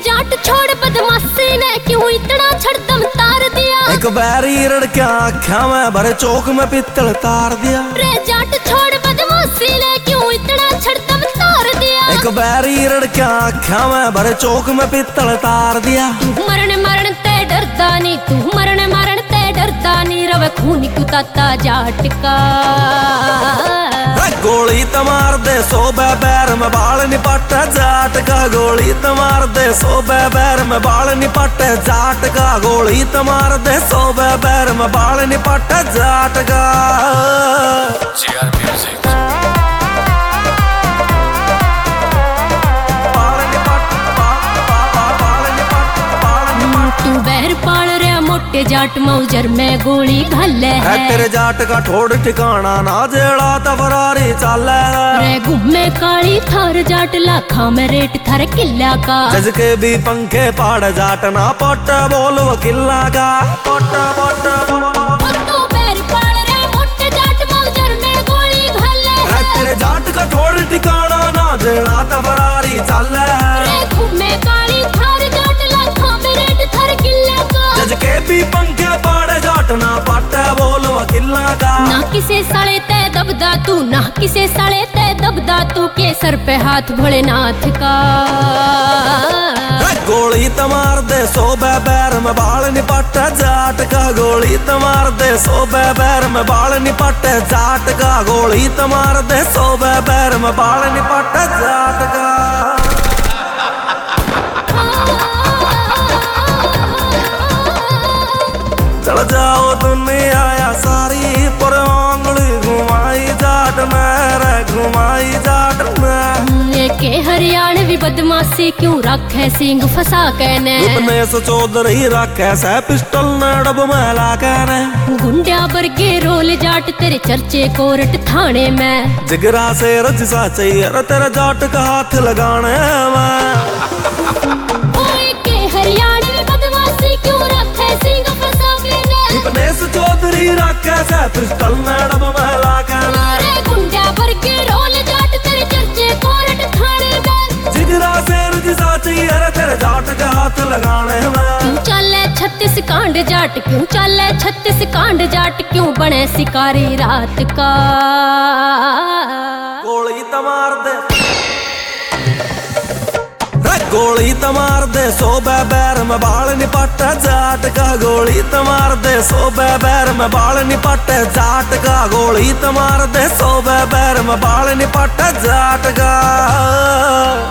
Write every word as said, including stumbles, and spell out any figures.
जाट छोड़ बदमाशी ने क्यों इतना छड़दम तार दिया। एक बैरी रड़क्या आख्या में भरे चौक में पित्तल तार दिया। रे जाट छोड़ बदमाशी ने क्यों इतना छड़दम तार दिया। एक बैरी रड़क्या आख्या में भरे चौक में पित्तल तार दिया। तू मरण मरण ते डरदा नी, तू मरण मरण ते डरदा नी, रवे खून क्यों ताता जाट का। गोली तमार दे सो बैर में बाल निपट जाट का। गोली तमार दे सो बैर में बाल निपट जाट का। गोली तमार दे सो बैर में बाल निपट जाट का। तू बैर पाल रहा मोटे जाट मौजर में गोली घाले है। तेरे जाट का ठोड़ ठिकाना ना जेड़ा तफरारी चाले। रे घूमे काली थार जाट लाखा में रेट थारे किला का। जज के भी पंखे पाड़ जाट ना पट बोल वकिला का। पट पट तू बैर पाल रहा मोटे जाट मौजर में गोली घाले है। तेरे जाट का ठोड़ ठिकाना ना जेड़ा तफरारी चाले। रे घूमे काली थार जाट लाखा में रेट थारे किला का। जज के भी पंखे पाड़े जाट ना पट बोल वकिला का। ना किसे साले ते दबदा तू, ना किसे साले ते दबदा तू, के सर पे हाथ भोलेनाथ का। गोली तमार दे सो बैर में बाल निपट जाट का। गोली तमार दे सो बैर में बाल निपट जाट का। गोली तमार दे सो बैर में बाल निपट जाट का। चल जाओ दुनिया या सारी पर आंगली घुमाई जाट मेरे घुमाई जाट में। के हरियाणवी बदमाशी क्यों रखे सिंह फसा कहने। उपनेश चौधरी रखे से पिस्टल ने डब मैला कहने। गुंडिया बरगे रोल जाट तेरे चर्चे कोर्ट थाने में। जिगरा से रजसा चाहिए तेरे जाट का हाथ लगाने में। ओए के हरियाणवी बदमाशी क्यों रखे सिंह फसा कहने। उपनेश चौधरी रखे से पिस्टल ने डब मैला कहने। गुंडिया बरगे रोल जाट तेरे चर्चे कोर्ट थाने में। जिगरा से रजसा चाहिए तेरे जाट का हाथ लगाने में। क्यों चले छत्तीस कांड जाट, क्यों चले छत्तीस कांड जाट, क्यों बने शिकारी रात का। गोली तमार दे गोली तमार दे सो बैर में बाल निपट जाट का। गोली तमार दे सो बैर में बाल निपट जाट का। गोली तमार दे सो बैर में बाल निपट जाट का।